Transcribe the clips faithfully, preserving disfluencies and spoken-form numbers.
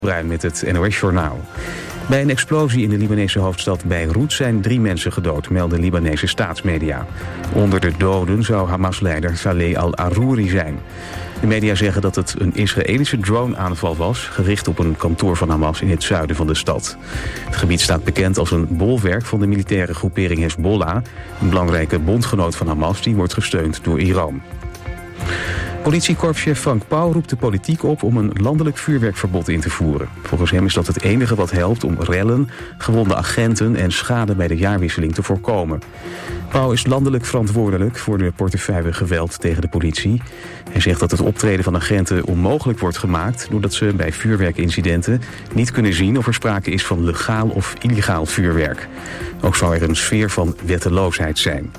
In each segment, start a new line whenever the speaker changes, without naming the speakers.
Bruin met het N O S-journaal. Bij een explosie in de Libanese hoofdstad Beirut zijn drie mensen gedood, melden Libanese staatsmedia. Onder de doden zou Hamas-leider Saleh al-Aruri zijn. De media zeggen dat het een Israëlische drone-aanval was, gericht op een kantoor van Hamas in het zuiden van de stad. Het gebied staat bekend als een bolwerk van de militaire groepering Hezbollah, een belangrijke bondgenoot van Hamas die wordt gesteund door Iran. Politiekorpschef Frank Pauw roept de politiek op om een landelijk vuurwerkverbod in te voeren. Volgens hem is dat het enige wat helpt om rellen, gewonde agenten en schade bij de jaarwisseling te voorkomen. Pauw is landelijk verantwoordelijk voor de portefeuille geweld tegen de politie. Hij zegt dat het optreden van agenten onmogelijk wordt gemaakt doordat ze bij vuurwerkincidenten niet kunnen zien of er sprake is van legaal of illegaal vuurwerk. Ook zou er een sfeer van wetteloosheid zijn.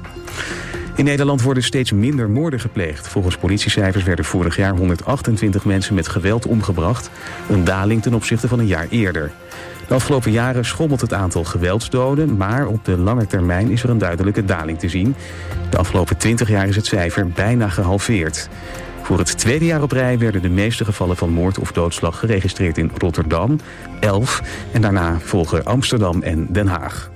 In Nederland worden steeds minder moorden gepleegd. Volgens politiecijfers werden vorig jaar honderdachtentwintig mensen met geweld omgebracht. Een daling ten opzichte van een jaar eerder. De afgelopen jaren schommelt het aantal geweldsdoden, maar op de lange termijn is er een duidelijke daling te zien. De afgelopen twintig jaar is het cijfer bijna gehalveerd. Voor het tweede jaar op rij werden de meeste gevallen van moord of doodslag geregistreerd in Rotterdam, elf, en daarna volgen Amsterdam en Den Haag.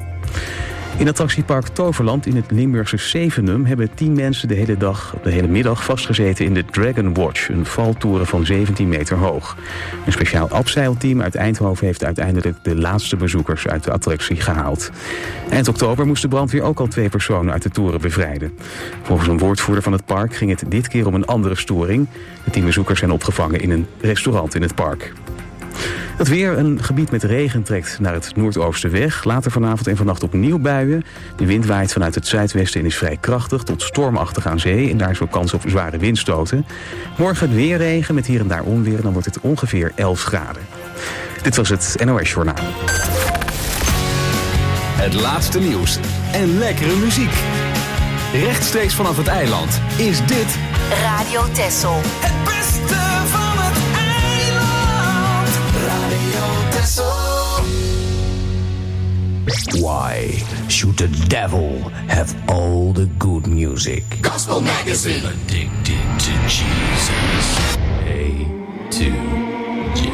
In attractiepark Toverland in het Limburgse Zevenum hebben tien mensen de hele dag, de hele middag vastgezeten in de Dragon Watch, een valtoren van zeventien meter hoog. Een speciaal abseilteam uit Eindhoven heeft uiteindelijk de laatste bezoekers uit de attractie gehaald. Eind oktober moest de brandweer ook al twee personen uit de toren bevrijden. Volgens een woordvoerder van het park ging het dit keer om een andere storing. De tien bezoekers zijn opgevangen in een restaurant in het park. Het weer, een gebied met regen trekt naar het noordoosten weg. Later vanavond en vannacht opnieuw buien. De wind waait vanuit het zuidwesten en is vrij krachtig tot stormachtig aan zee. En daar is ook kans op zware windstoten. Morgen weer regen met hier en daar onweer. Dan wordt het ongeveer elf graden. Dit was het N O S-journaal.
Het laatste nieuws en lekkere muziek. Rechtstreeks vanaf het eiland is dit
Radio Texel.
Het beste van het eiland. Radio Texel.
Why should the devil have all the good music?
Gospel Magazine.
Addicted to Jesus. A to J.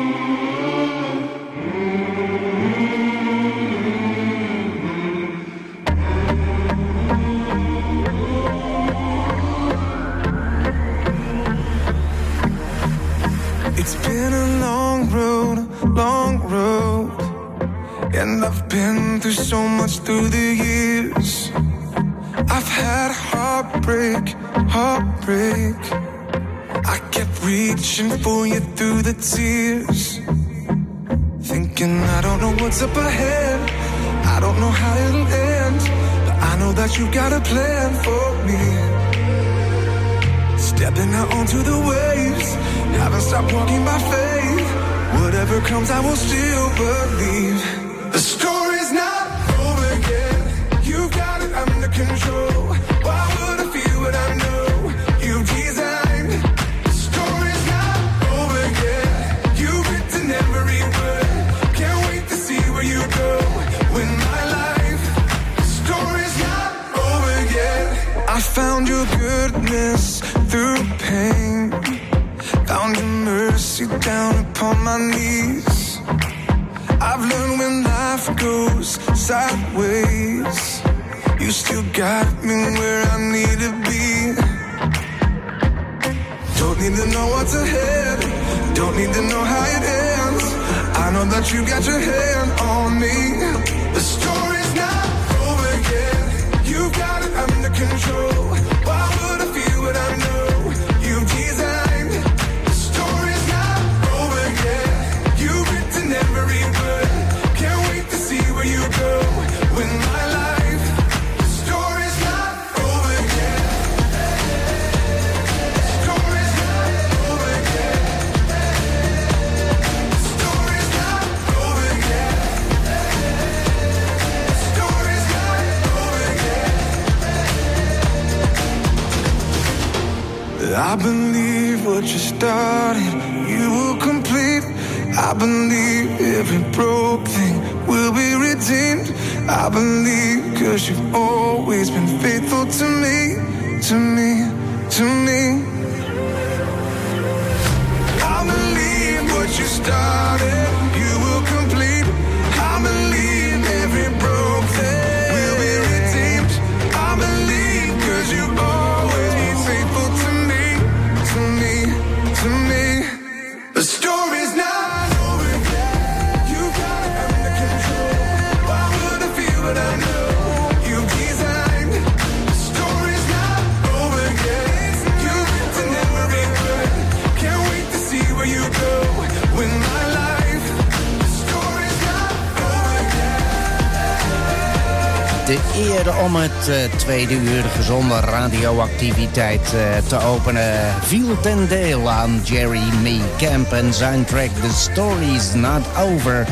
It's been a long road, long road, and I've been through so much through the years. I've had heartbreak, heartbreak. I kept reaching for you through the tears, thinking I don't know what's up ahead, I don't know how it'll end, but I know that you got a plan for me. Stepping out onto the waves, haven't stopped walking by faith. Whatever comes, I will still believe. The story's not over yet. You got it under control. Why would I feel what I know you designed? The story's not over yet. You've written every word. Can't wait to see where you go with my life. The story's not over yet. I found your goodness through pain, found your mercy down upon my knees. I've learned when life goes sideways, you still got me where I need to be. Don't need to know what's ahead, don't need to know how it ends. I know that you got your hand on me. The story's not over yet. You got it under control. Why would I feel what I know you designed? The story's not over yet. You've written every word. Can't wait to see where you go with my life. The story's not over yet. The story's not over yet. The story's not over yet. The story's not over yet. I believe what you started, you will complete. I believe every broke thing will be redeemed. I believe cause you've always been faithful to me, to me, to me. I believe what you started.
de eer om het uh, tweede uur gezonde radioactiviteit uh, te openen viel ten deel aan Jerry Mee Camp en zijn track The Story's Not Over.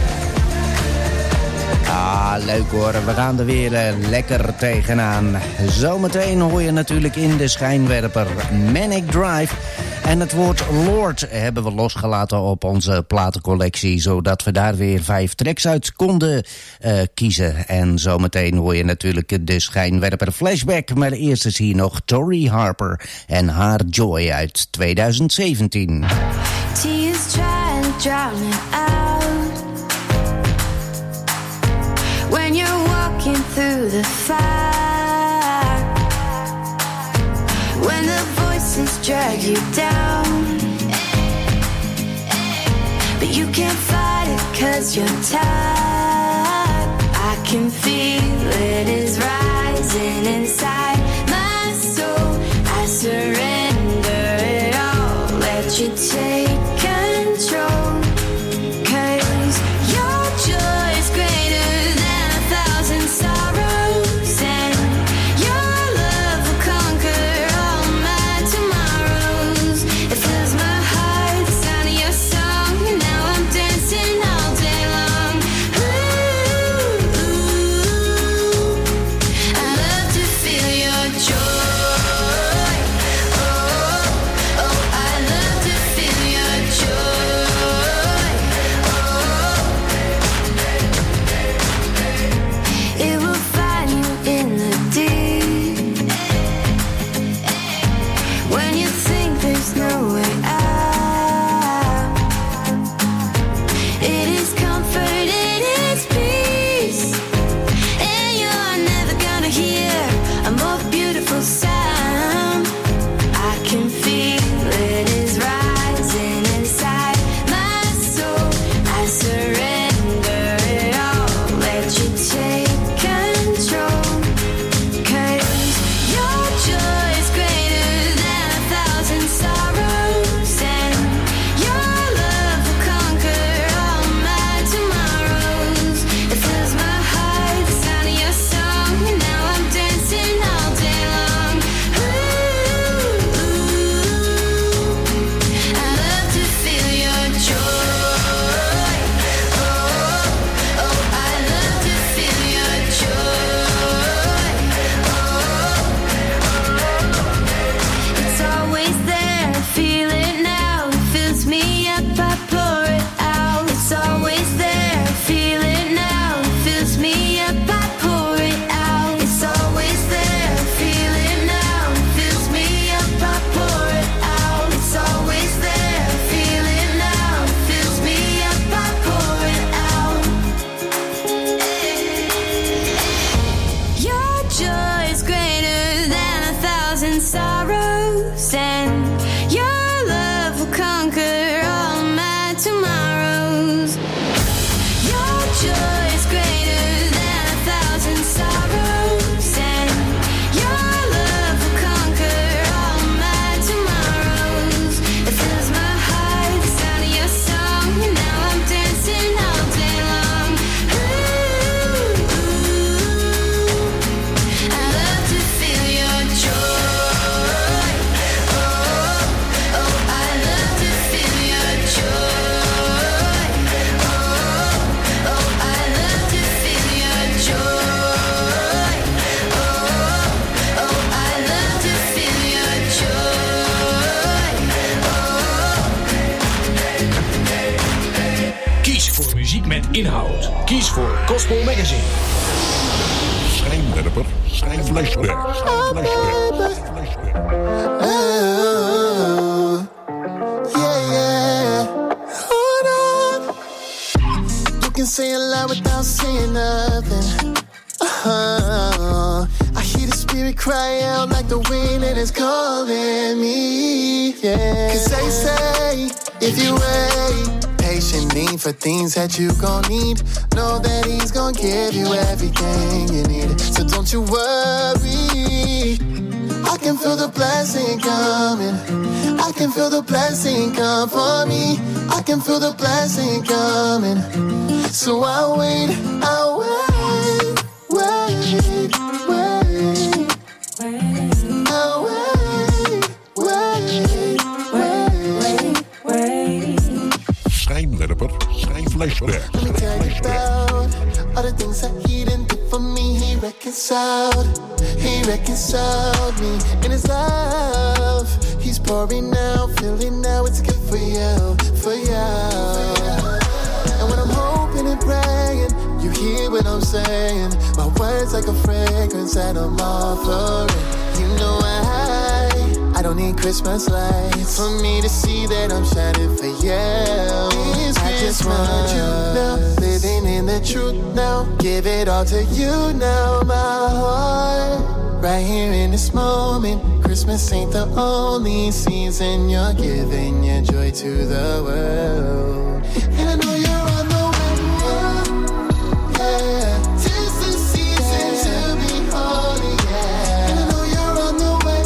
Ah, leuk hoor. We gaan er weer uh, lekker tegenaan. Zometeen hoor je natuurlijk in de schijnwerper Manic Drive. En het woord Lord hebben we losgelaten op onze platencollectie, zodat we daar weer vijf tracks uit konden uh, kiezen. En zometeen hoor je natuurlijk de schijnwerper Flashback. Maar eerst is hier nog Tori Harper en haar Joy uit twintig zeventien.
Tears try to drown me out when you're walking through the fire, when the voices drag you down, but you can't fight it 'cause you're tired. I can feel it is rising inside my soul. I surrender it all, let you take control, 'cause your joy is greater than a thousand sorrows, and your love will conquer all my tomorrows. It fills my heart, the sound of your song, and now I'm dancing all day long. Ooh, ooh, I love to feel your joy. Oh, oh, I love to feel your joy. Oh, it will find you in the deep when you think there's no way out. It is comfort, it is peace, and you're never gonna hear a more beautiful sound. I can feel it is rising inside my soul. I surrender it all, let you take control, 'cause your joy is greater than a thousand sorrows, and your love will conquer all my tomorrows. It fills my heart, the sound of your song, and now I'm dancing all day long. Ooh, I love to feel your joy. Oh, oh, I love to feel your joy. Oh, it's always there, feel it now. It fills me up, I pour it out. It's always there, feel it now. It fills me up, I pour it out. It's always there, feel it now. It fills me up, I pour it out. It's always there, feel it now. It fills me up, I pour it out. Your joy is greater than a thousand sorrows, and your love will conquer all my tomorrows. Your joy is greater than a thousand sorrows, and your love will conquer all my tomorrows. It fills my heart, the sound of your song, and now I'm dancing all day long. Ooh, I love to feel your joy. Oh, oh, I love to feel your joy. Oh, oh, I love to feel your joy. Oh, oh, I love to feel your joy.
Kies voor muziek met inhoud. Kies voor Gospel Magazine.
Schijnwerper, schijnflashback, schijnflashback, schijnflashback.
Oh, yeah, yeah. Hold on. You can say a lot without saying nothing. Uh-huh. I hear the spirit cry out like the wind and it's calling me. Yeah. 'Cause they say if you wait patiently for things that you gon' need, know that he's gon' give you everything you need. So don't you worry, I can feel the blessing coming. I can feel the blessing come for me. I can feel the blessing coming. So I'll wait, I'll wait, wait.
Schijnwerper, schijnflashback.
Let me tell you about all the things that he done did for me. He reconciled, he reconciled me in his love. He's pouring out, feeling now it's good for you, for you. And when I'm hoping and praying, you hear what I'm saying. My words like a fragrance that I'm offering. You know I, I don't need Christmas lights for me to see that I'm shining for you. It's I just want you now, living in the truth now. Give it all to you now, my heart. Right here in this moment, Christmas ain't the only season. You're giving your joy to the world. And I know you're on the way, yeah. Tis the season to be holy, yeah. And I know you're on the way,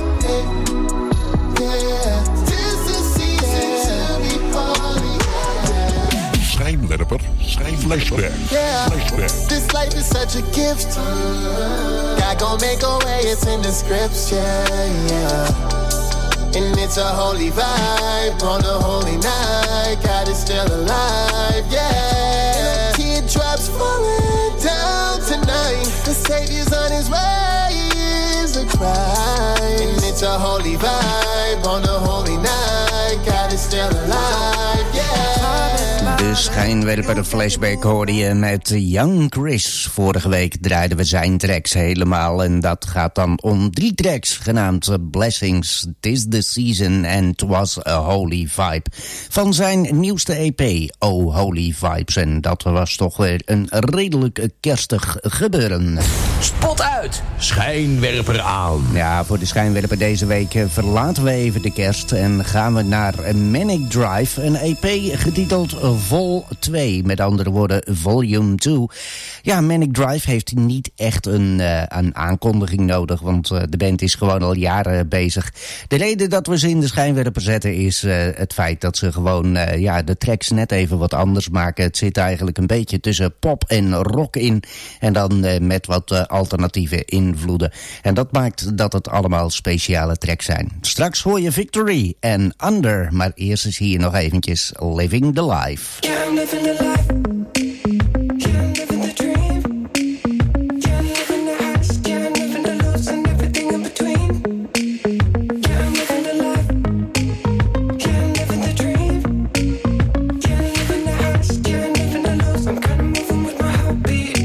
yeah. Tis the season to be holy, yeah.
Schijnwerper, schijnflashback.
Yeah,
Flashback.
this life is such a gift. God gon' make a way, it's in the scripts, yeah, yeah. And it's a holy vibe on a holy night. God is still alive, yeah. Teardrops falling down tonight. The Savior's on his way, is a cry. And it's a holy vibe on a holy night. God is still alive, yeah.
De schijnwerper flashback hoorde je met Young Chris. Vorige week draaiden we zijn tracks helemaal. En dat gaat dan om drie tracks, genaamd Blessings, Tis the Season en Twas a Holy Vibe. Van zijn nieuwste E P, Oh Holy Vibes. En dat was toch weer een redelijk kerstig gebeuren.
Spot uit, schijnwerper aan.
Ja, voor de schijnwerper deze week verlaten we even de kerst en gaan we naar Manic Drive. Een E P getiteld Vol twee, met andere woorden Volume twee. Ja, Manic Drive heeft niet echt een, uh, een aankondiging nodig, want uh, de band is gewoon al jaren bezig. De reden dat we ze in de schijnwerper zetten is uh, het feit dat ze gewoon uh, ja, de tracks net even wat anders maken. Het zit eigenlijk een beetje tussen pop en rock in en dan uh, met wat uh, alternatieve invloeden. En dat maakt dat het allemaal speciale tracks zijn. Straks hoor je Victory en Under, maar eerst is hier nog eventjes Living the Life.
Yeah, I'm living the life. Yeah, I'm living the dream. Yeah, I'm living the highs. Yeah, I'm living the lows and everything in between. Yeah, I'm living the life. Yeah, I'm living the dream. Yeah, I'm living the highs. Yeah, I'm living the lows. I'm kinda moving with my heartbeat.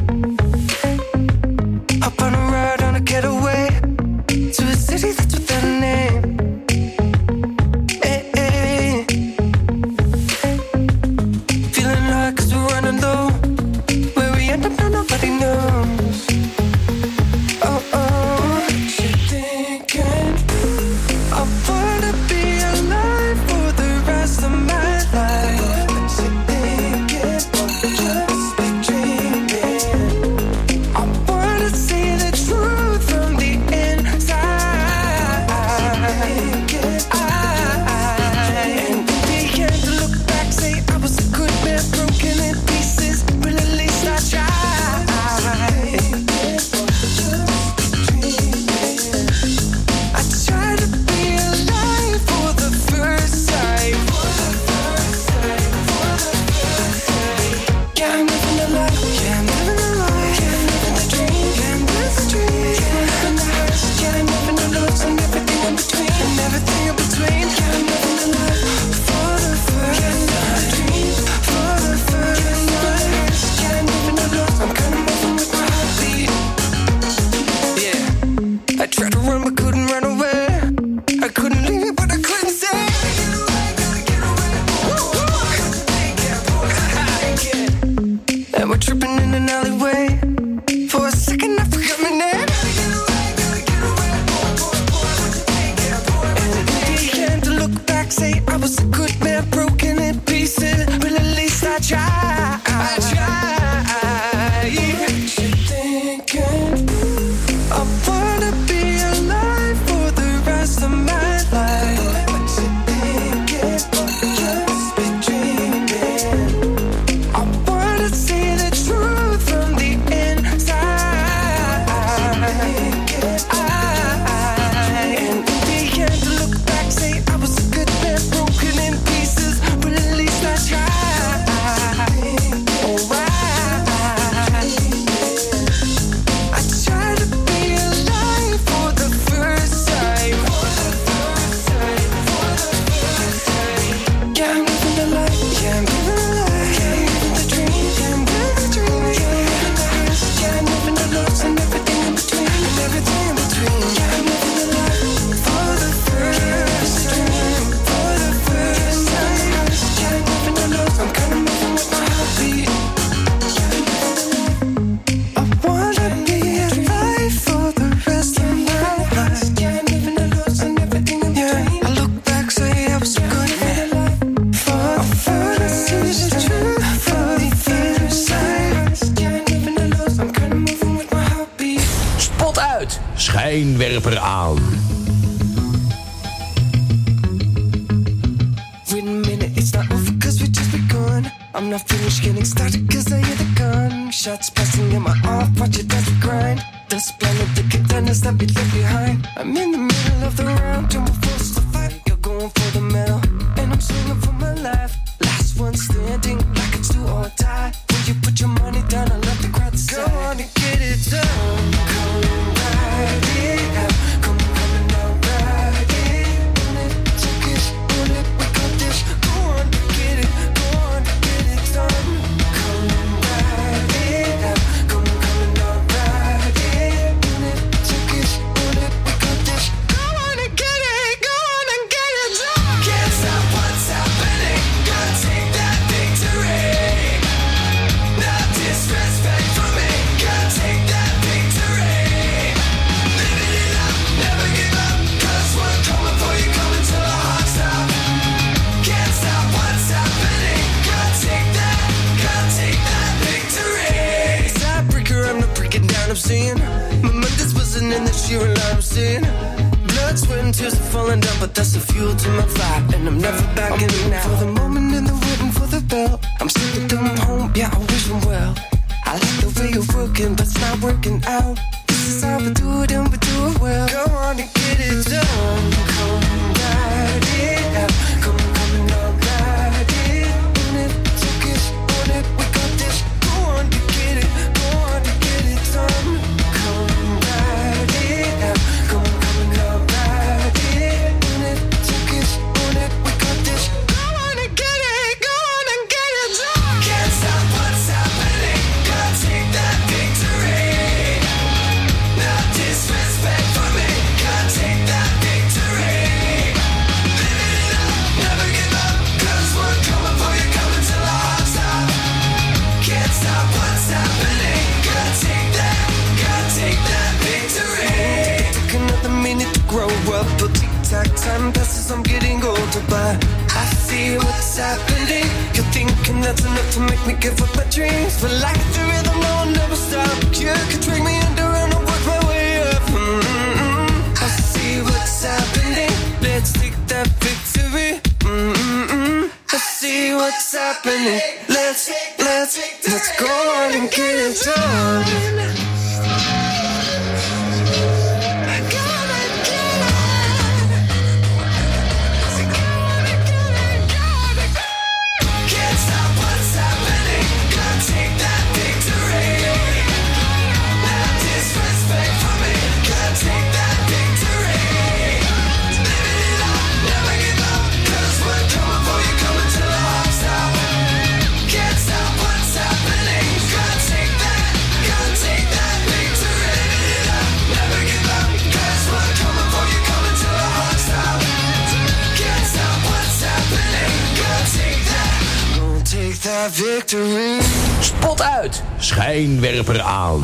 Hop on a ride on a getaway to a city that's without a name. Nobody knows. Oh, oh. She thinking I wanna be alive for the rest of my life. She thinking just be dreaming. I wanna see the truth from the inside. Thinking I and began to look back, say I was a good man, broken in pieces, but at least I tried. From the
schijnwerper aan.
Wait a minute, it's not over cause we just begun. I'm not finished getting started cause I hear the gun. Shots passing in my off, watch it as we grind. Dust blinded the contenders that we left behind. I'm in the middle of the round, and we're forced to fight. You're going for the medal, and I'm swinging for my life. Last one standing, like it's do or die. When you put your money down, I let the crowd decide. Go on and get it done. Come right it out. Come coming out right it. Own it, take it, own it, we got this. Go on and get it, go on and get it done. Come right it out. Come coming out right it. Own it, take it, own it, we got this. Go on and get it, go on and get it done. Can't stop what's happening. Gotta take that victory. No disrespect for me. Gotta take that victory. Living it up, never give up. Cause we're coming for you, coming till our hearts stop. Can't stop what's happening. Gotta take that, gotta take that victory. Tiebreaker, I'm not breaking down, I'm seeing. My mind is buzzing in the sheer alarm, I'm seeing. Blood, sweat, and tears are falling down, but that's the fuel to my fire, and I'm never backing I'm now. For the moment and the waiting for the bell. I'm still doing home, yeah, I wish them well. I like the way you're working, but it's not working out. This is how we do it, and we do it well. Go on and get it done. Come right it out. Come coming out right it. Own it, take it, own it, we got this. Go on and get it, go on and get it done. Come right it out. Come coming out right it. Own it, take it, own it, we got this. Go on and get it, go on and get it done. Can't stop what's happening. Gotta take that victory. No disrespect for me. Gotta take that victory. Living it up, never give up. Cause we're coming for you, coming till our hearts stop. Can't stop what's happening. Gotta take that, gotta take that victory. Took another minute to grow up, but tic-tac time passes, I'm getting older, but I see what's happening. You're thinking that's enough to make me give up my dreams, but like the rhythm, no, I'll never stop. You can drag me under and I'll work my way up. Mm-mm-mm. I see what's happening. Let's take that victory. Mm-mm-mm. I see what's happening. Let's, let's, let's go on and get it done. Can't stop what's happening. Gotta take that victory. No disrespect for me. Gotta take that victory. Living it up, never give up. Cause we're coming for you, coming till our hearts stop. Can't stop what's happening. Gotta take that, gotta take that victory. Living it up, never give up. Cause we're coming for you, coming till our hearts stop. Can't stop what's happening. Gotta take that, gonna take that victory.
Spot uit, schijnwerper aan.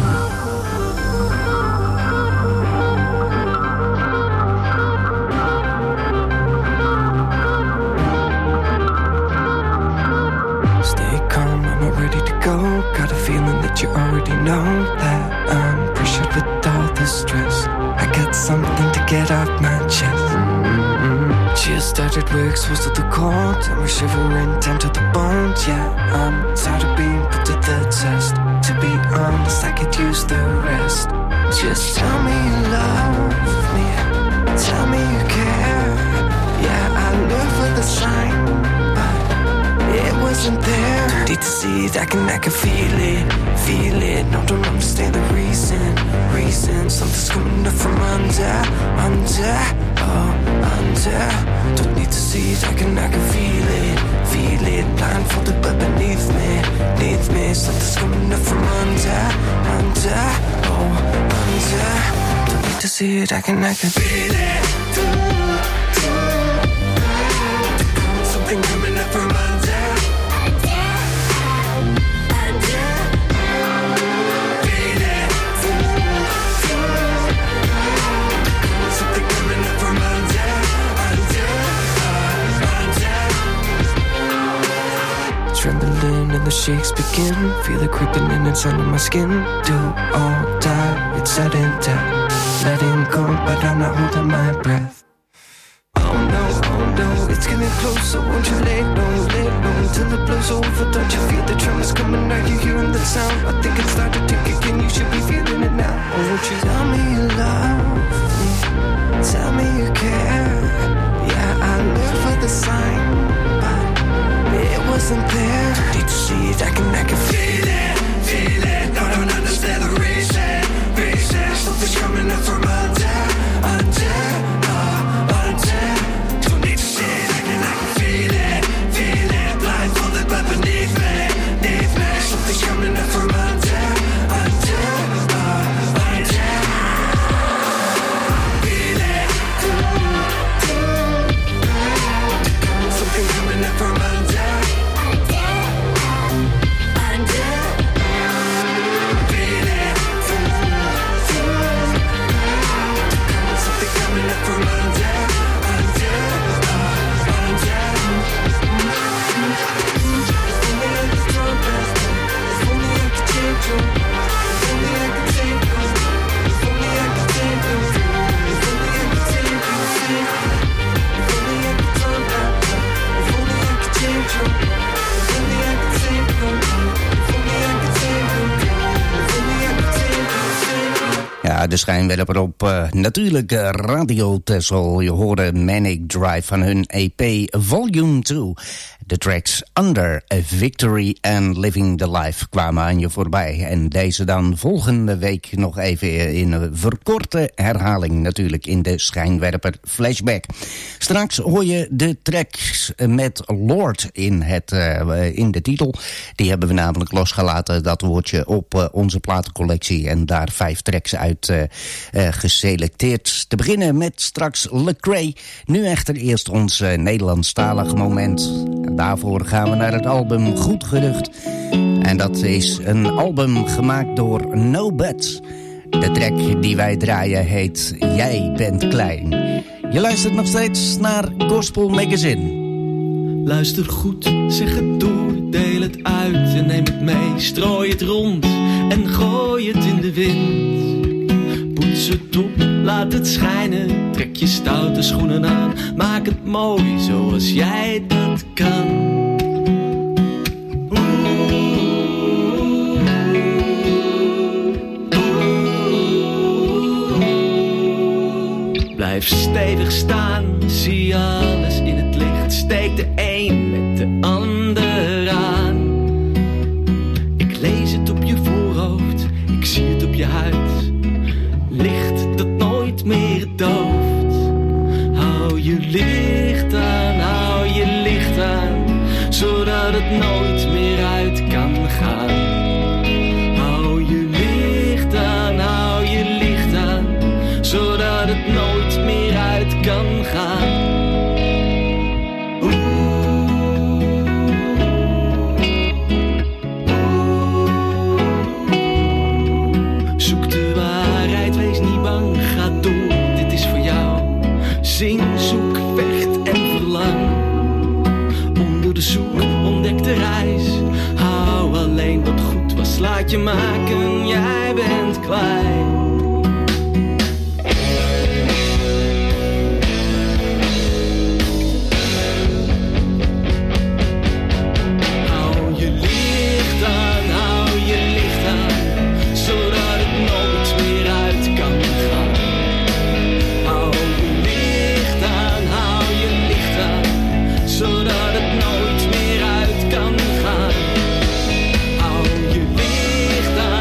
Stay calm, I'm not ready to go. Got a feeling that you already know that I'm pressured with all the stress. I got something to get off my chest. Mm-hmm. Just started, we're exposed to the cold, and we're shivering down to the bones. Yeah, I'm tired of being put to the test. To be honest, I could use the rest. Just tell me you love me, tell me you care. Yeah, I live for the sign, but it wasn't there. Don't need to see it, I can, I can feel it, feel it. No, don't understand the reason, reason. Something's coming up from under, under, oh, under. Don't need to see it, I can, I can feel it, feel it. Blindfolded but beneath me, beneath me. Something's coming up from under, under, oh, under. Don't need to see it, I can, I can feel it. Something coming up from under.
trembling and the shakes begin. Feel it creeping in, it's under my skin. Do or die, it's sudden death. Letting go, but I'm not holding my breath. Oh no, oh no, it's getting closer. Won't you lay low, lay low till it blows over? Don't you feel the tremors coming? Are you hearing that sound? I think it's starting to kick in. You should be feeling it now. Oh, won't you tell me you love me? Tell me you care. Yeah, I live for the sign, but it wasn't there. Don't need to see it, I can, I can feel it, feel it. No, don't understand the reason, reason. Something's coming up from under, under, uh, under. Don't need to see it, I can, I can feel it, feel it. Blindfolded, but beneath me, beneath me. Something's coming up from under, under, uh, under. Feel it, something coming up from under, under, under. Feel it, something coming up from under, under, uh, under. If only I could turn back, if only I could change you, if only I could take you, if only I could take you, if only I could take you, if only I could turn back, if only I could change you, if only I could take you, if only I could take you, if only I could take you.
Ja, de schijnwerper op uh, natuurlijk uh, Radio Texel. Je hoorde Manic Drive van hun E P Volume twee. De tracks Under, A Victory en Living the Life kwamen aan je voorbij. En deze dan volgende week nog even in een verkorte herhaling natuurlijk in de schijnwerper flashback. Straks hoor je de tracks met Lord in, het, uh, in de titel. Die hebben we namelijk losgelaten, dat woordje op uh, onze platencollectie. En daar vijf tracks uit uh, uh, geselecteerd. Te beginnen met straks Lecrae. Nu echter eerst ons uh, Nederlandstalig moment. Daarvoor gaan we naar het album Goed Gerucht. En dat is een album gemaakt door No Buts. De track die wij draaien heet Jij bent klein. Je luistert nog steeds naar Gospel Magazine.
Luister goed, zeg het door, deel het uit en neem het mee. Strooi het rond en gooi het in de wind. Poets het op, laat het schijnen. Trek je stoute schoenen aan. Maak het mooi zoals jij dat kan. Blijf stevig staan, zie alles in het licht. Steek de een met de ander aan. Ik lees het op je voorhoofd, ik zie het op je huid. Licht dat nooit meer dooft. Hou je licht aan, hou je licht aan, zodat het nooit meer uit kan gaan. Hou je licht aan, hou je licht aan, zodat het nooit meer uit kan gaan. Zoek de waarheid, wees niet bang, ga door, dit is voor jou. Zing, zoek, vecht en verlang. Onder de zoek, ontdek de reis. Hou alleen wat goed was, laat je maken, jij bent klein. Zodat het nooit meer uit kan gaan. Hou je licht aan.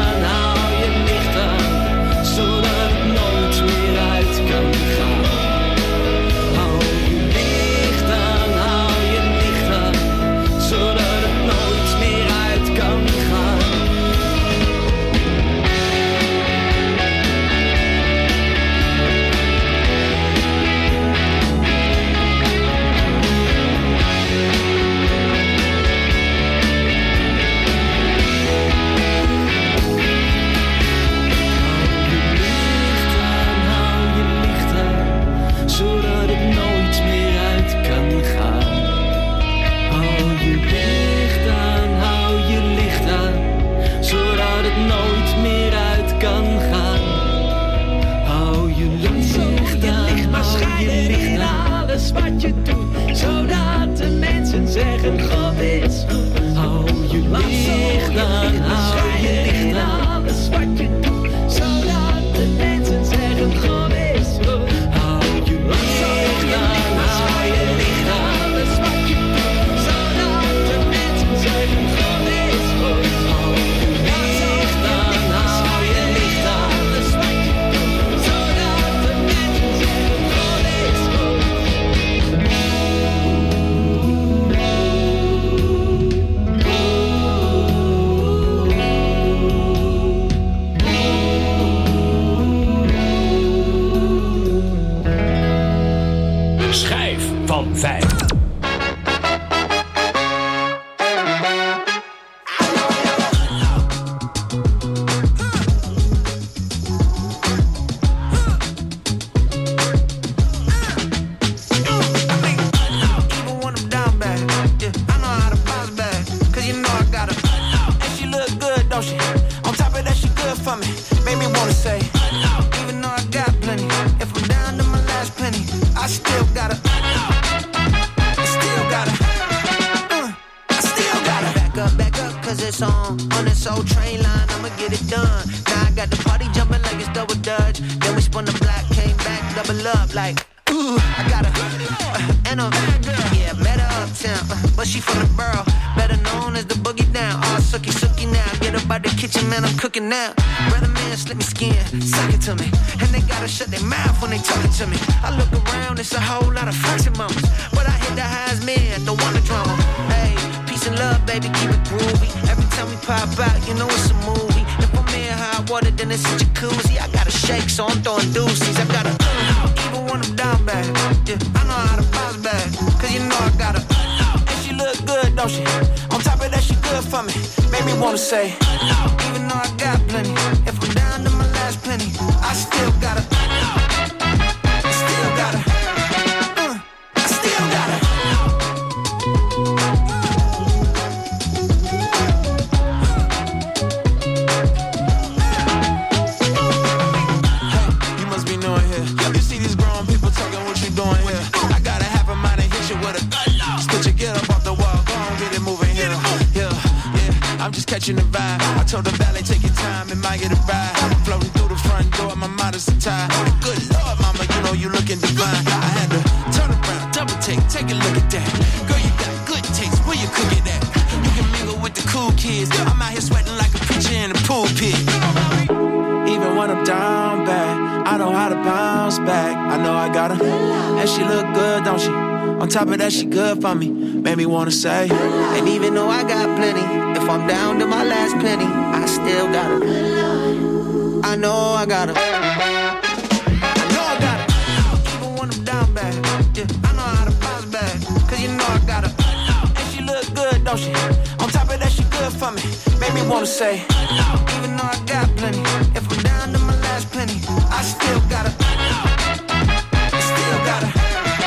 don't she? On top of that, she good for me. Made me wanna say, even though I got plenty, if I'm down to my last penny, I still gotta, I still gotta, uh, I still gotta back up, back up, cause it's on, on this old train line, I'ma get it done. Now I got the party jumping like it's double dutch. Then we spun the block, came back, double up like, ooh, I got a, uh, and a, yeah, met her uptown, uh, but she from the borough, better known as the boogie down. All sookie sookie now, get up out the kitchen, man, I'm cooking now. Brother man, slip me skin, suck it to me, and they gotta shut their mouth when they talking to me. I look around, it's a whole lot of flexing mamas, but I hit the highs, man, don't want the drama. Hey, peace and love, baby, keep it groovy. Every time we pop out, you know it's a movie. If I'm in high water, then it's a jacuzzi. I gotta shake, so I'm throwing deuces. I gotta, uh, even when I'm down bad, yeah, I know how to bounce back, cause you know I gotta, and she look good, don't she? On top of that, she good for me. Made me wanna say, even though I got plenty, if I'm down to my last penny, I still gotta, I still gotta, uh, I still gotta. Catching the vibe. I told the valet, take your time, it might get a ride. Floating through the front door, my mind is a tie. Good Lord, mama, you know you looking divine. I had to turn around, double take, take a look at that. Girl, you got good taste, where you cook it at? You can mingle with the cool kids. I'm out here sweating like a preacher in a pool pit. Even when I'm down bad, I know how to bounce back. I know I got her, and she look good, don't she? On top of that, she good for me. Made me wanna say, and even though I got plenty, if I'm down to my last penny, I still got her. I know I got her. I know I got her. Even when I'm down bad, yeah, I know how to bounce back, cause you know I got her. And she look good, don't she? On top of that, she good for me. Made me wanna say, even though I got plenty, if I'm down to my last penny, I still got her. I still got her.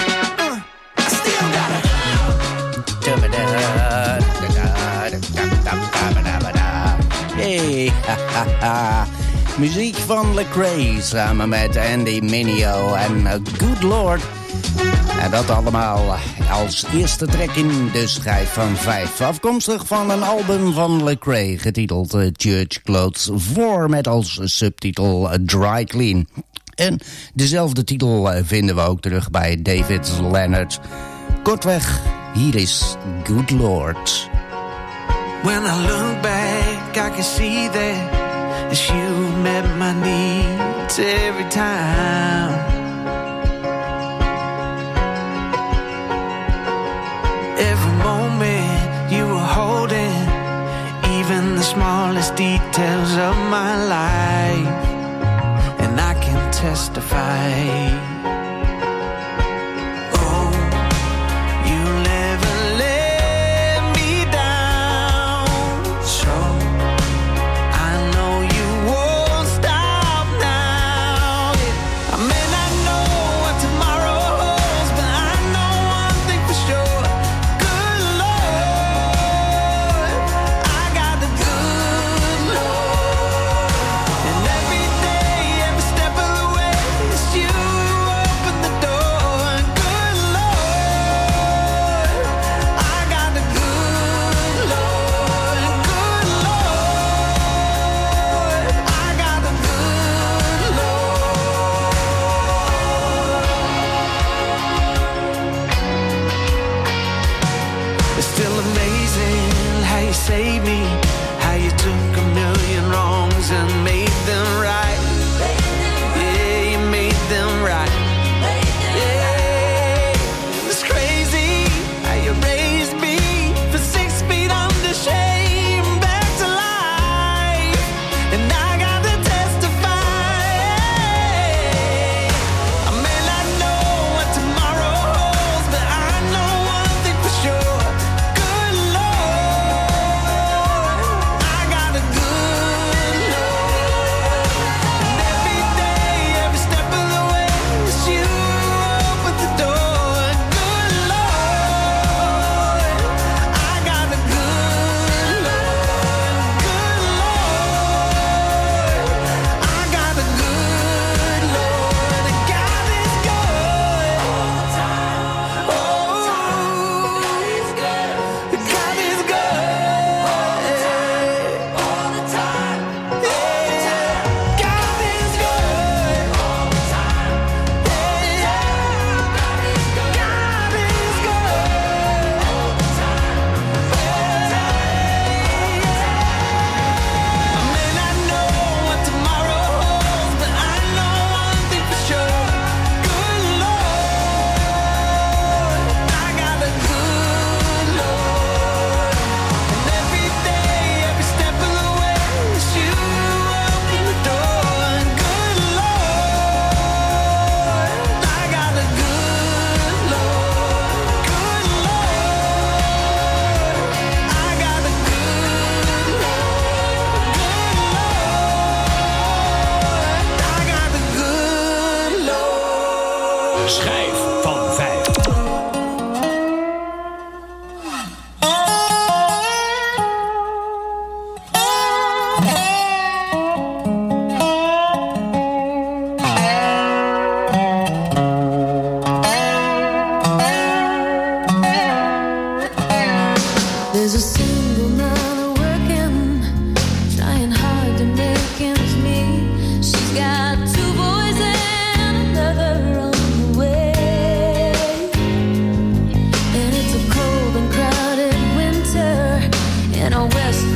Hey, muziek van Lecrae samen met Andy Mineo en Good Lord. En dat allemaal als eerste track in de schijf van vijf. Afkomstig van een album van Lecrae getiteld Church Clothes four met als subtitel Dry Clean. En dezelfde titel vinden we ook terug bij David Leonard. Kortweg, hier is Good Lord.
When I look back, I can see that as you met my needs every time. Every moment you were holding, even the smallest details of my life, and I can testify.
You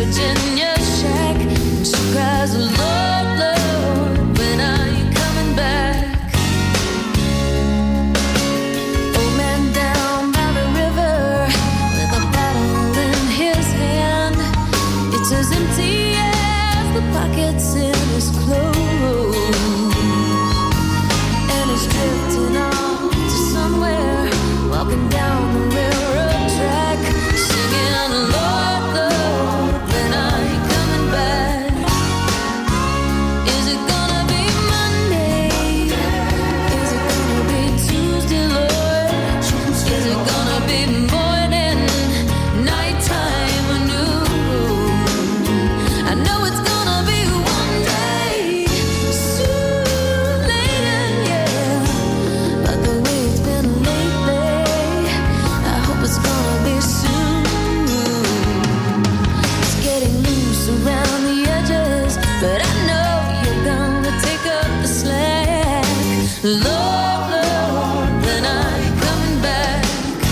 Virginia shack. And she cries, Lord, Lord, when are you coming back? Old man down by the river with a bottle in his hand. It's as empty as the pockets in his clothes. And he's drifting off to somewhere, walking down the railroad track, singing, Lord, Lord, when are you coming back? Is it gonna be Monday? Is it gonna be Tuesday, Lord? Is it gonna be morning, nighttime, or noon? I know it's gonna be one day, soon, later, yeah. But the way it's been lately, I hope it's gonna be soon. It's getting loose around the edges, but I know you're gonna take up the slack. Lord, Lord, when are you coming back?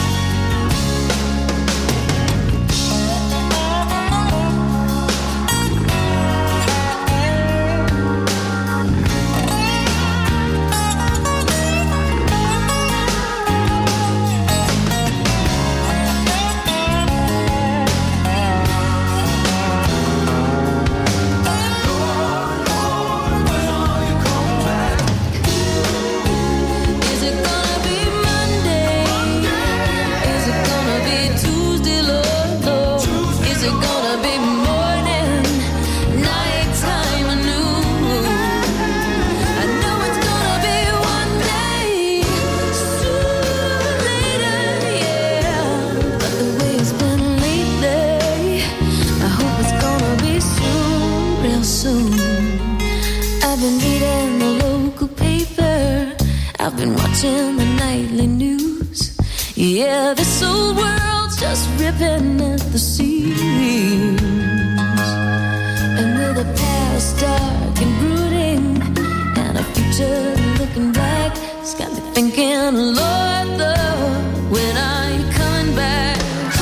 Is it gonna be Monday? Is it gonna be Tuesday, Lord, Lord? Is it gonna be morning, nighttime, or noon? I know it's gonna be one day, soon, later, yeah. But the way it's been lately, I hope it's gonna be soon, real soon. I've been reading the local paper, I've been watching the nightly news. Yeah, this old world's just ripping at the seams. And with a past dark and brooding, and a future looking black, it's got me thinking, Lord, Lord, when are you coming back?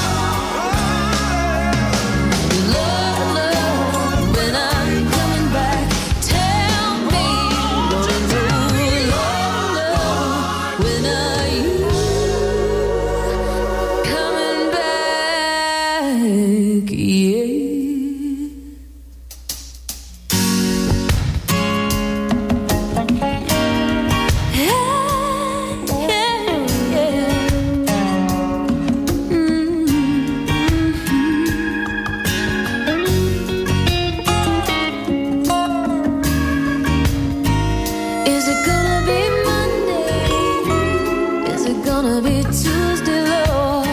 Lord, Lord, when are you coming back? Tell me, Lord, Lord, Lord, when are you coming back? Yeah. Is it gonna be Monday? Is it gonna be Tuesday, Lord?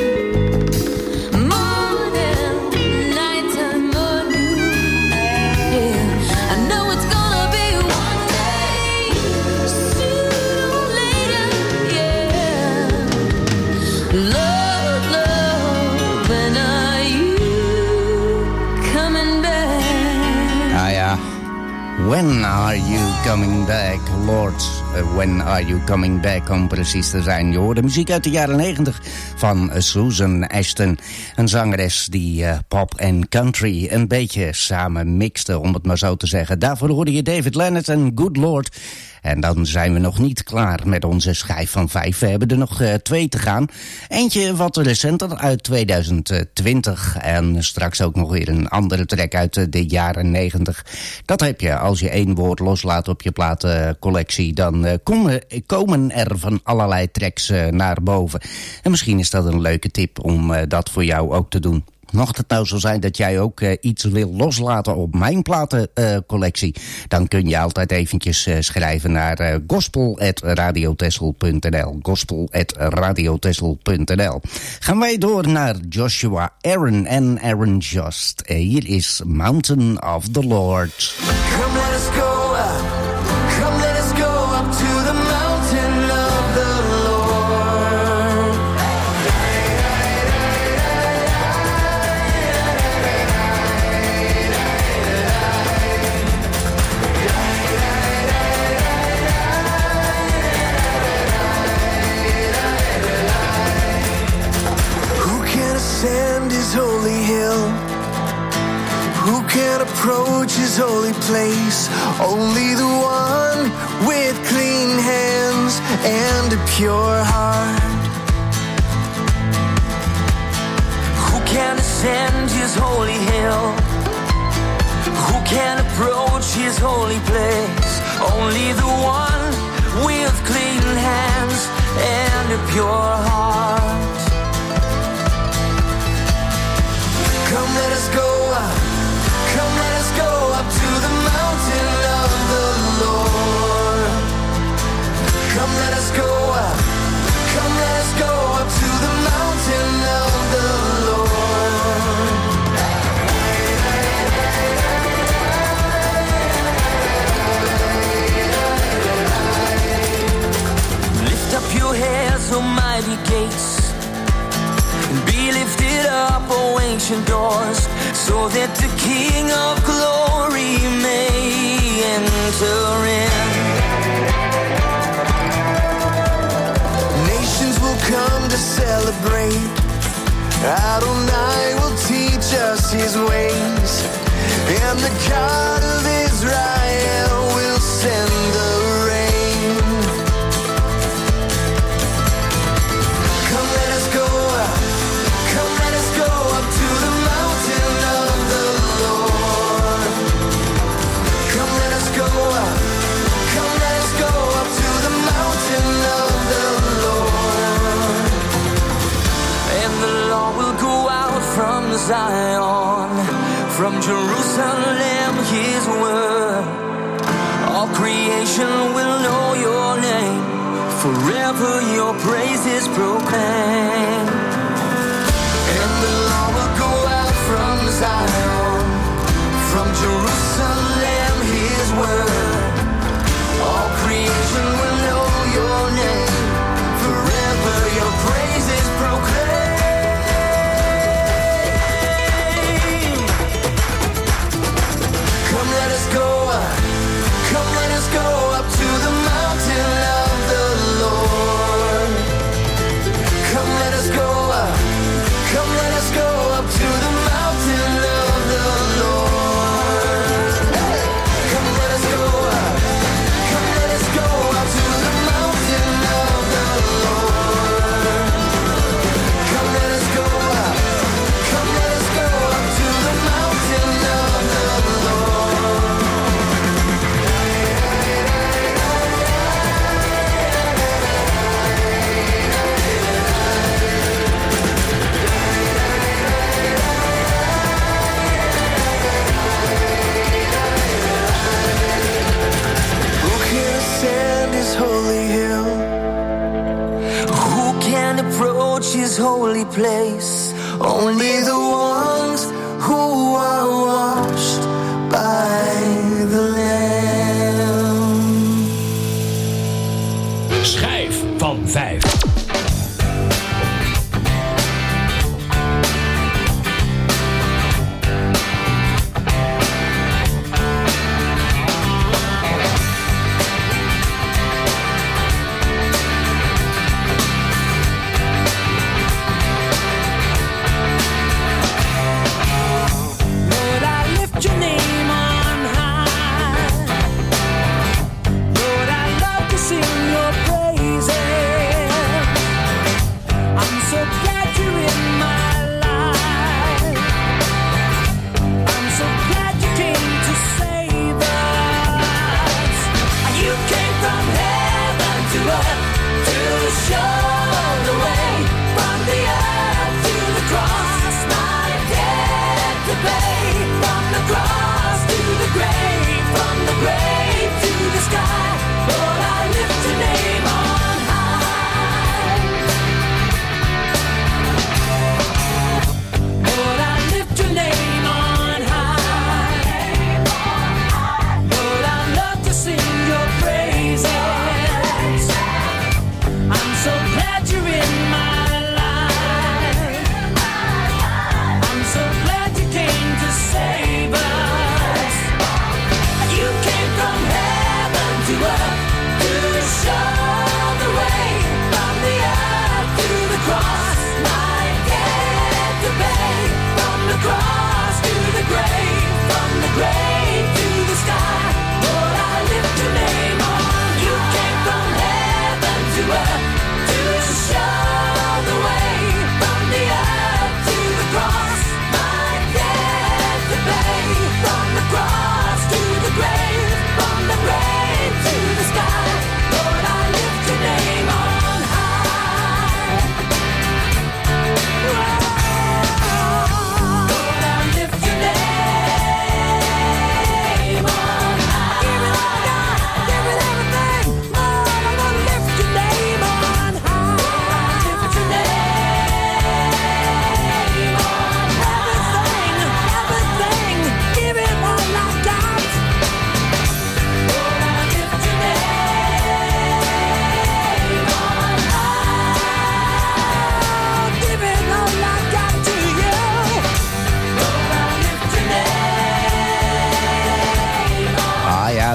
Morning, nighttime, or noon? Yeah, I know it's gonna be one day, sooner or later, yeah. Lord, Lord, when are you coming back?
Ah ja, when are you coming back, Lord? Uh, when are you coming back, om precies te zijn. Je hoorde muziek uit de jaren negentig van uh, Susan Ashton. Een zangeres die uh, pop en country een beetje samen mixte, om het maar zo te zeggen. Daarvoor hoorde je David Leonard en Good Lord. En dan zijn we nog niet klaar met onze schijf van vijf. We hebben er nog uh, twee te gaan. Eentje wat recenter uit tweeduizend twintig. En straks ook nog weer een andere track uit uh, de jaren negentig. Dat heb je als je één woord loslaat op je platencollectie. Dan uh, komen, komen er van allerlei tracks uh, naar boven. En misschien is dat een leuke tip om uh, dat voor jou ook te doen. Mocht het nou zo zijn dat jij ook uh, iets wil loslaten op mijn platencollectie, uh, dan kun je altijd eventjes uh, schrijven naar uh, gospel at radiotessel punt n l. gospel at radiotessel punt n l. Gaan wij door naar Joshua Aaron en Aaron Just. Uh, hier is Mountain of the Lord.
Come let us go up. Come let us go up to the mountain of the Lord. Who can ascend his holy hill?
Who can approach his holy place? Only the one with clean hands and a pure heart.
Who can ascend his holy hill? Who can approach his holy place? Only the one with clean hands and a pure heart. Come let us go up, come let us go up to the mountain of the Lord. Come let us go up, come let us go up to the mountain of the Lord. Lift up your heads, O mighty gates, and be lifted up, O ancient doors, so that the King of glory may enter in.
Nations will come to celebrate. Adonai will teach us his ways, and the God of Israel will send the rain. Come let us go up, come let us go up to the mountain of the Lord. Come let us go up, come let us go up to the mountain of the Lord.
And the law will go out from Zion, from Jerusalem his word. All creation will know your name, forever your praise is proclaimed. And the law will go out from Zion, from Jerusalem his word. All creation will know your name, forever your praise is proclaimed. Come let us go up, come let us go up to the mountain of the Lord. Come let us go up, come let us go up to the mountain of the Lord. Come let us go up, come let us go up to the mountain of the Lord. Come let us go up, come let us go up to the mountain of the Lord. Who can ascend his holy hill? Who can approach his holy place? Only the ones who are washed by the Lamb.
Schijf van vijf.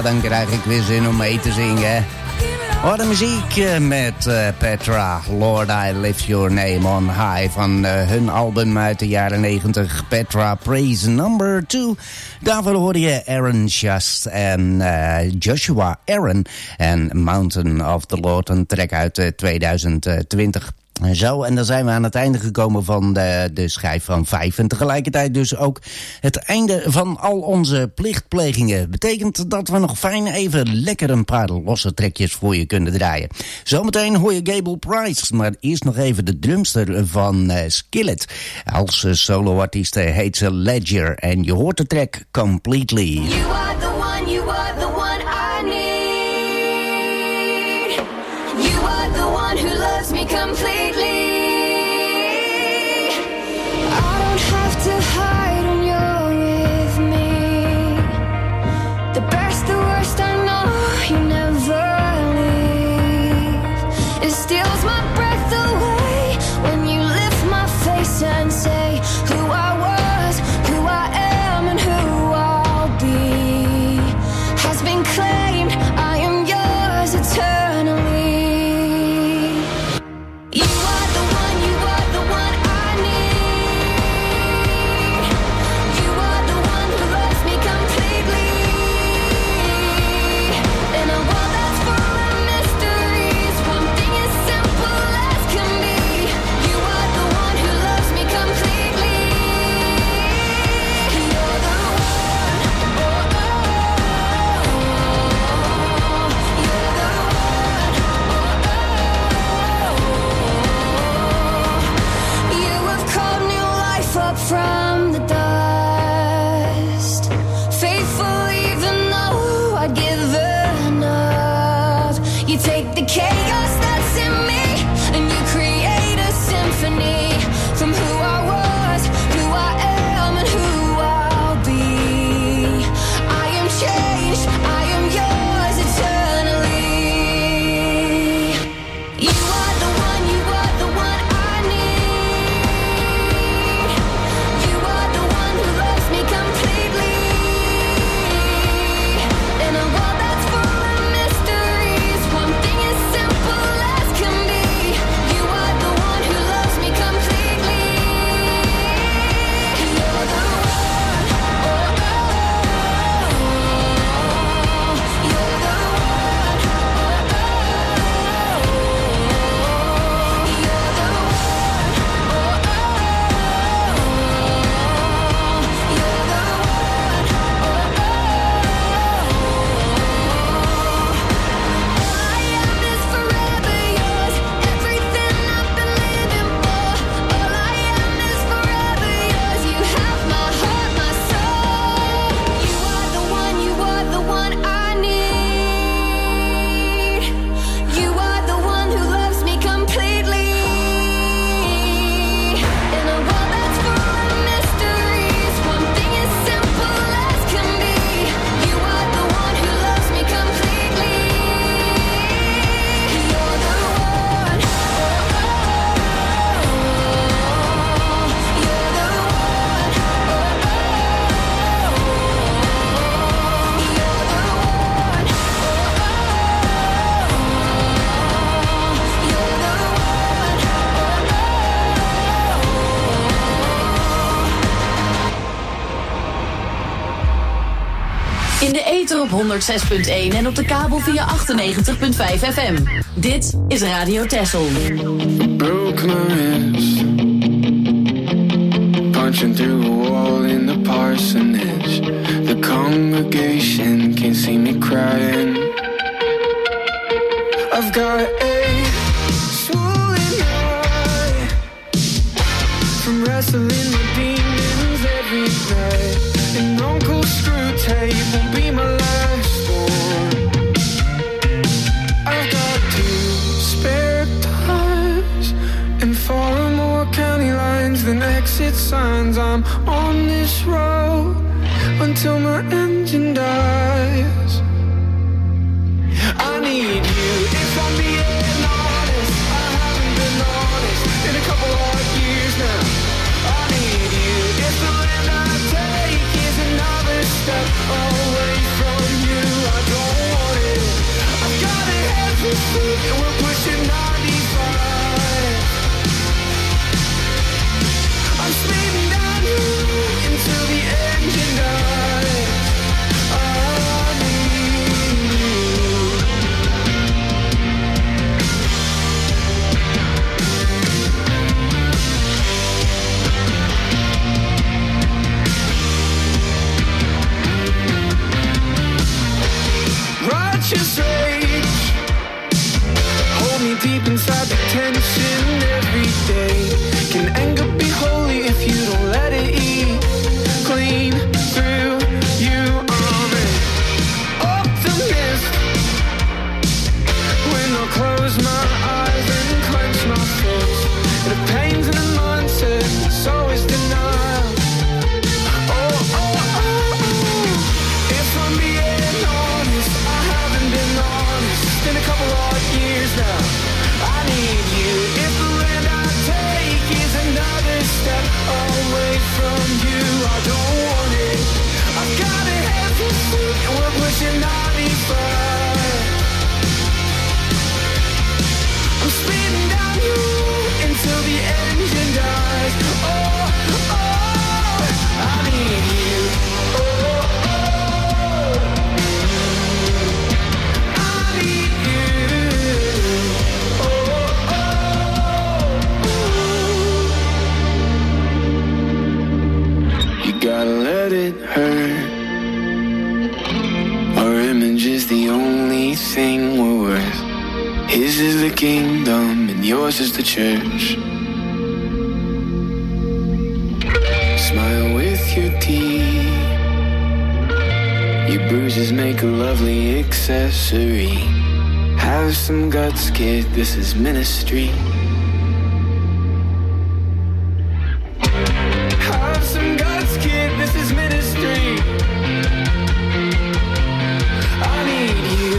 Ja, dan krijg ik weer zin om mee te zingen. Wat de muziek met uh, Petra, Lord I Lift Your Name on High, van uh, hun album uit de jaren negentig, Petra Praise number two. Daarvoor hoorde je Aaron Just en uh, Joshua Aaron en Mountain of the Lord, een track uit uh, tweeduizend twintig. Zo, en dan zijn we aan het einde gekomen van de, de schijf van vijf. En tegelijkertijd dus ook het einde van al onze plichtplegingen. Betekent dat we nog fijn even lekker een paar losse trekjes voor je kunnen draaien. Zometeen hoor je Gable Price, maar eerst nog even de drumster van uh, Skillet. Als uh, soloartiest heet ze Ledger en je hoort de track Completely.
You are the one, you are the one I need. You are the one who loves me completely. To hide when you're with me. The best, the worst, I know you never leave. It steals my breath away when you lift my face and say who I was, who I am, and who I'll be has been claimed. I am yours eternally. You are the one, you are the one I need. From the dust, faithful even though I'd given up. You take the chaos that's in me and you create a symphony from who I was, who I am, and who I'll be. I am changed, I am yours eternally. You are the one, you are the one I need.
In de ether op honderd zes punt één en op de kabel via achtennegentig komma vijf F M. Dit is Radio Texel.
Broke my wrist, punching through a wall in the parsonage. The congregation can't see me crying. I've got a swollen eye from wrestling with demons every night. And Uncle Screwtape will be my last one. I've got two spare tires and far more county lines than exit signs. I'm on this road until my engine dies. I need you, if I'm being honest. I haven't been honest in a couple hard years now. I need you, if the land I take is another step away from you. I don't conscious rage. Hold me deep inside the tension every day. Can anger be holy if you don't let it eat clean through you? I'm an optimist when I close my eyes and clench my fists. The pain's in the mindset, it's always denial. Oh, oh, oh, oh. If I'm being honest, I haven't been honest in a couple of years now. I need you. If the land I take is another step away from you, I don't want it. I've got a head full suit and we're pushing ninety-five. I'm speeding down you until the engine dies. Oh, oh, I need you. Oh, oh, I need you. Oh, oh, you gotta let it hurt. Our image is the only thing we're worth. His is the kingdom and yours is the church. Smile with your teeth. Your bruises make a lovely accessory. Have some guts, kid, this is ministry. Have some guts, kid, this is ministry. I need you.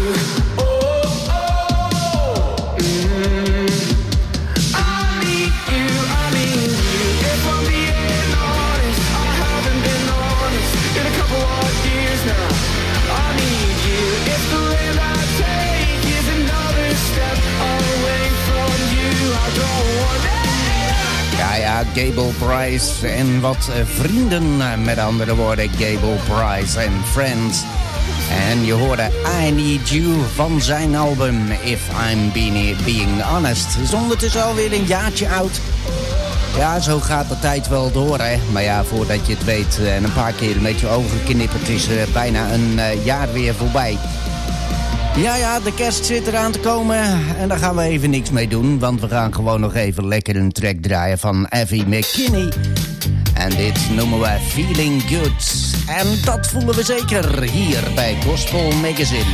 Ja, ja, Gable Price en wat vrienden, met andere woorden, Gable Price en Friends. En je hoorde I Need You van zijn album If I'm Being, being Honest. Het is ondertussen alweer een jaartje oud. Ja, zo gaat de tijd wel door, hè. Maar ja, voordat je het weet en een paar keer met je ogen knippert, is er bijna een uh, jaar weer voorbij. Ja, ja, de kerst zit eraan te komen en daar gaan we even niks mee doen. Want we gaan gewoon nog even lekker een track draaien van Evie McKinney. En dit noemen we Feeling Good. En dat voelen we zeker hier bij Gospel Magazine.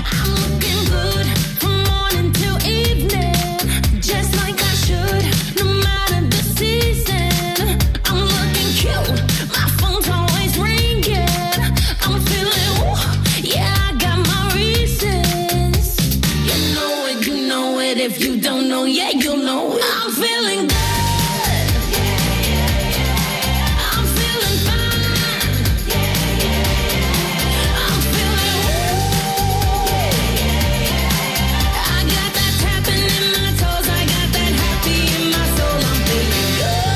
If you don't know yet, you'll know it. I'm feeling good. I'm feeling fine. I'm feeling I got that tapping in my toes. I got that happy in my soul. I'm feeling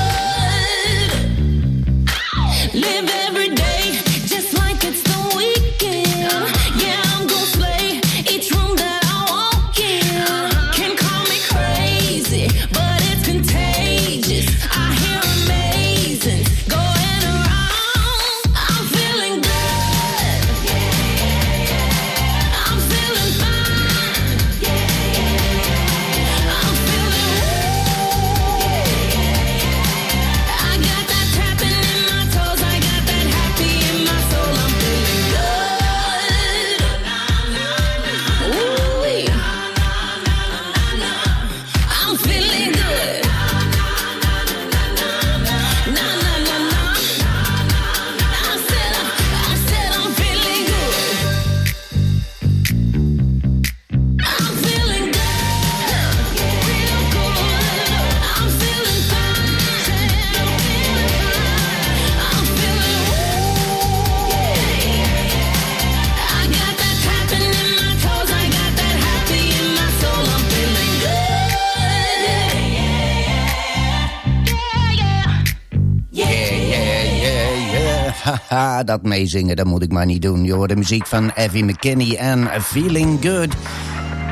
good. Live every day just like it's the weekend. Yeah, I'm gonna slay each room that I walk in. But it's contagious. I hear amazing going around. I'm feeling good. I'm feeling fine. I'm feeling I got that tapping in my toes. I got that happy in my soul. I'm feeling good. Ooh, I'm feeling good. Na na na na. I said I said I'm feeling good. I'm feeling good. Real good. I'm feeling fine. I'm feeling I got that tapping in my toes. I got that happy in my soul. I'm feeling good.
Yeah, yeah, yeah, yeah. Haha, dat meezingen, dat moet ik maar niet doen. Je hoort de muziek van Evie McKinney en Feeling Good.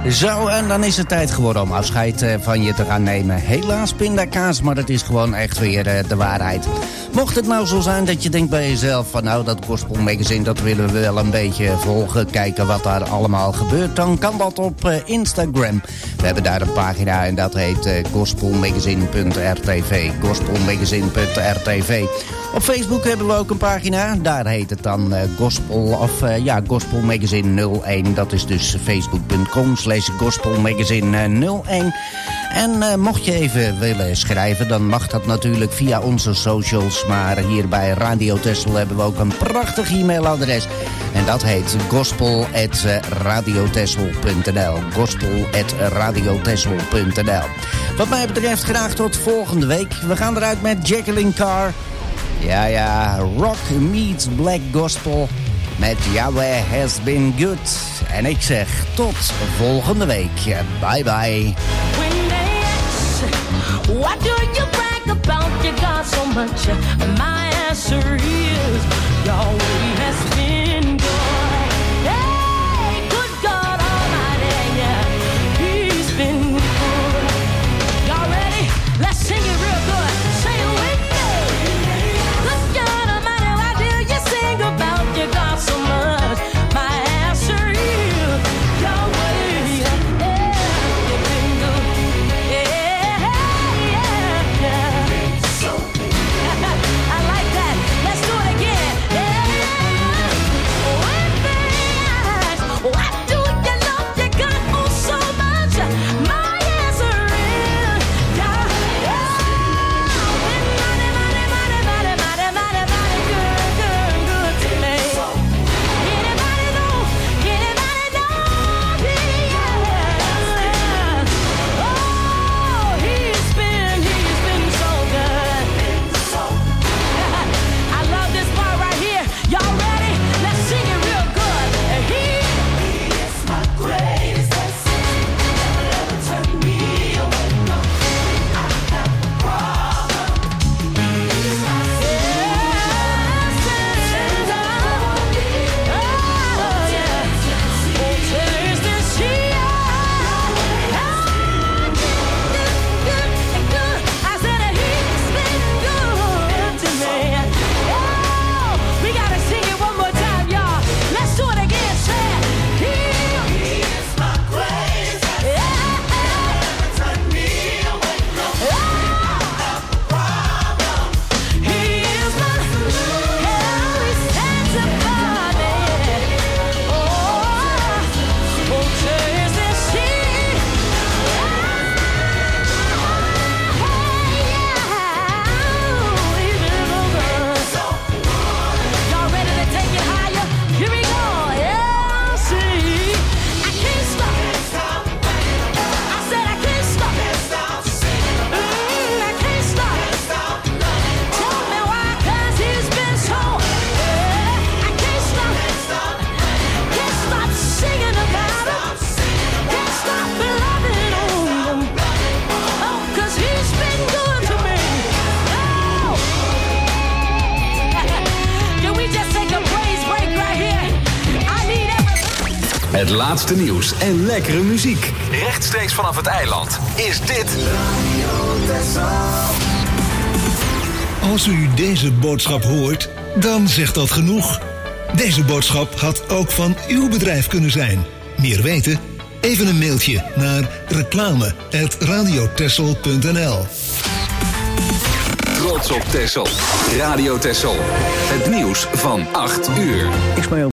Zo, en dan is het tijd geworden om afscheid uh, van je te gaan nemen. Helaas pindakaas, maar het is gewoon echt weer uh, de waarheid. Mocht het nou zo zijn dat je denkt bij jezelf van nou, dat Gospel Magazine, dat willen we wel een beetje volgen, kijken wat daar allemaal gebeurt, dan kan dat op uh, Instagram. We hebben daar een pagina en dat heet uh, gospelmagazine punt r t v. gospelmagazine punt r t v. Op Facebook hebben we ook een pagina. Daar heet het dan uh, Gospel of uh, ja, Gospel Magazine nul één. Dat is dus facebook punt com slash Gospel Magazine nul één. En uh, mocht je even willen schrijven, dan mag dat natuurlijk via onze socials. Maar hier bij Radio Texel hebben we ook een prachtig e-mailadres. En dat heet gospel at radiotexel punt n l. gospel at radiotexel punt n l. Wat mij betreft graag tot volgende week. We gaan eruit met Jacqueline Carr. Ja, ja, rock meets black gospel met Yahweh has been good. En ik zeg tot volgende week. Bye bye.
When they ask, why do you brag about your God so much? My answer is, Yahweh has been good. Hey, good God Almighty, yeah, He's been good. Y'all ready? Let's sing it real good. Say it with me. Good God Almighty, why do you sing about your God so much? My answer is, Yahweh, yeah, you've been good. Yeah, yeah, yeah. So I like that. Let's do it again. Yeah. When they ask, why do you love your God oh so much? My answer is, Yahweh. Been mighty, mighty, mighty, mighty, mighty, mighty, mighty good, good, good to me. Anybody know? Anybody know? Yeah. Oh, he's been, he's been so good. I love this part right here. Y'all ready? Let's sing it real good. He is my greatest blessing. Never ever turn me away. No, I have a problem. He's my oh, yeah. Oh, taste and see. I said that he's been good to me. Oh, we gotta sing it one more time, y'all. Let's do it again. Say it. He is my greatest blessing. Never turn me away. No, I have a problem. He is my hell. He stands above me. Oh, oh, taste and see. Y'all ready to take it higher? Here we go. Yeah, see, I can't stop. I said I can't stop. Mm, I can't stop. Tell me why, 'cause he's been so. Yeah, I can't stop. Can't stop singing about him. Can't stop loving on him. Oh, 'cause he's been good to me. Oh. Can we just take a praise break right here? I need everybody.
Het laatste nieuws en lekkere muziek. Rechtstreeks vanaf het eiland is dit
Als u deze boodschap hoort, dan zegt dat genoeg. Deze boodschap had ook van uw bedrijf kunnen zijn. Meer weten? Even een mailtje naar reclame at radiotexel punt n l.
Trots op Texel. Radio Texel. Het nieuws van acht uur.
Ismaël